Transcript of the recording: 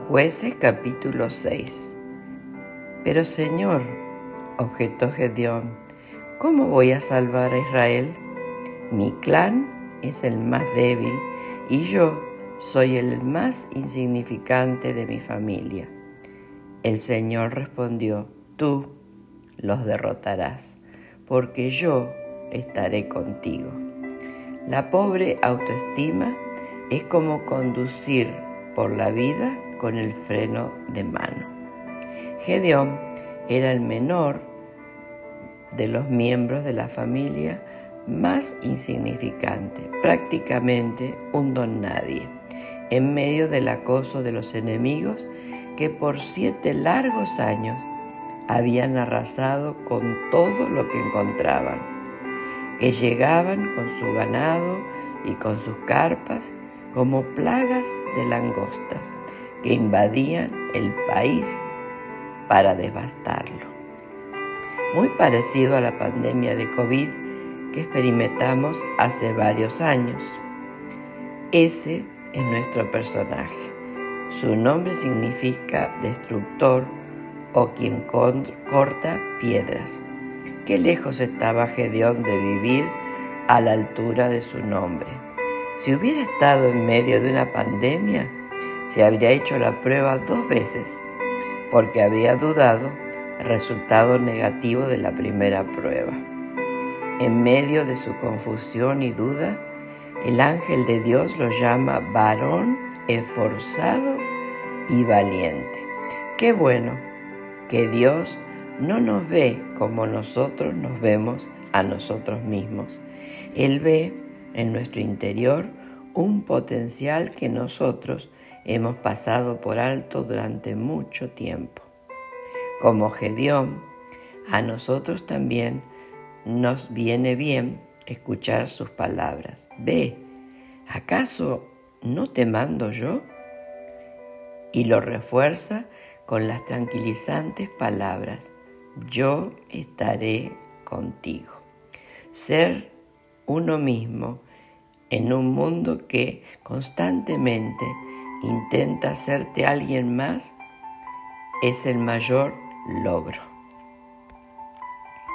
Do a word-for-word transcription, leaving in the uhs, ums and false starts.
Jueces capítulo seis. Pero Señor, objetó Gedeón, ¿cómo voy a salvar a Israel? Mi clan es el más débil y yo soy el más insignificante de mi familia. El Señor respondió, tú los derrotarás, porque yo estaré contigo. La pobre autoestima es como conducir por la vida con el freno de mano. Gedeón era el menor de los miembros de la familia, más insignificante, prácticamente un don nadie, en medio del acoso de los enemigos que por siete largos años habían arrasado con todo lo que encontraban, que llegaban con su ganado y con sus carpas como plagas de langostas que invadían el país para devastarlo. Muy parecido a la pandemia de COVID que experimentamos hace varios años. Ese es nuestro personaje. Su nombre significa destructor o quien corta piedras. Qué lejos estaba Gedeón de vivir a la altura de su nombre. Si hubiera estado en medio de una pandemia, se habría hecho la prueba dos veces, porque habría dudado el resultado negativo de la primera prueba. En medio de su confusión y duda, el ángel de Dios lo llama varón esforzado y valiente. Qué bueno que Dios no nos ve como nosotros nos vemos a nosotros mismos. Él ve en nuestro interior un potencial que nosotros hemos pasado por alto durante mucho tiempo. Como Gedeón, a nosotros también nos viene bien escuchar sus palabras. Ve, ¿acaso no te mando yo? Y lo refuerza con las tranquilizantes palabras, yo estaré contigo. Ser uno mismo en un mundo que constantemente intenta hacerte alguien más es el mayor logro.